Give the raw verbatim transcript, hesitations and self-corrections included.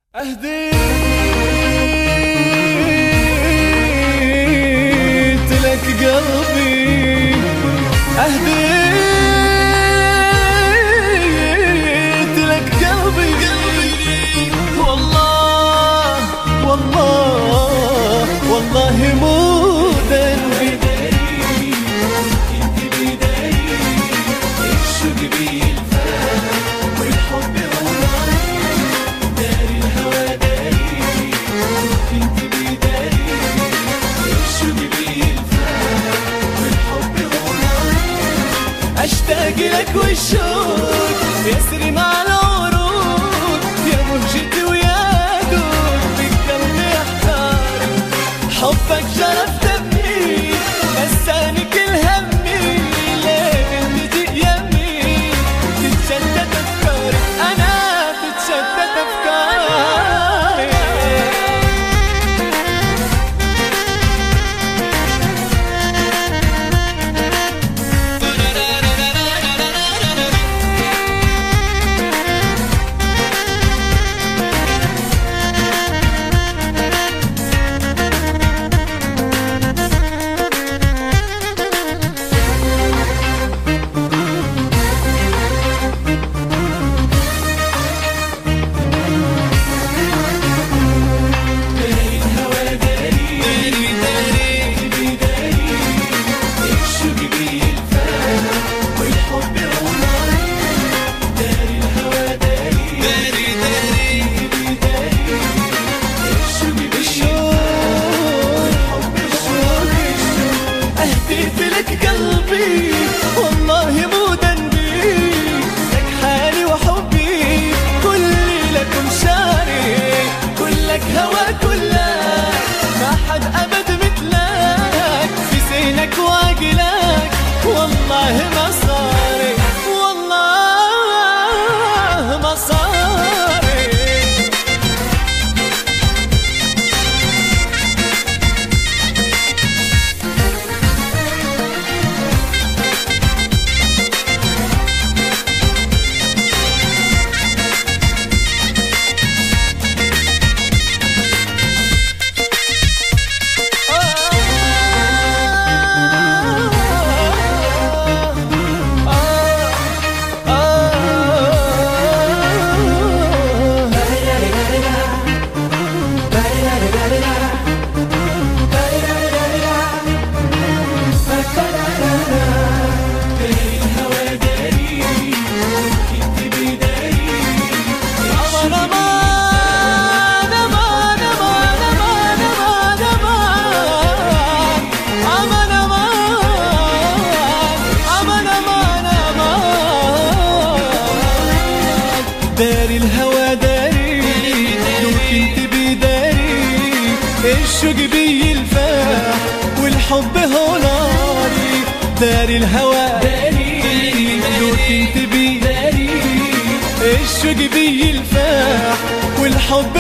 أهديت لك قلبي، أهديت لك قلبي، والله والله والله مو ذنبي. أشتاق لك والشوق يسري مع الورود، يا مهجتي ويا دود بقلبي أحتار. حبك شرف دمي نساني كل همي، ليه تجي يمي تتشتت أفكاري، أنا تتشتت أفكاري. قلبي والله مو ذنبي، لك حالي وحبي كلي لكم شاري، كلك هوى كلك ما حد أبد مثلك، في سينك واقلك والله ما صاري، والله ما صاري. داري الهوى داري لو كنت بداري، الشوق بي الفاح والحب هو ناري. داري الهوى داري لو كنت بداري، الشوق بي الفاح والحب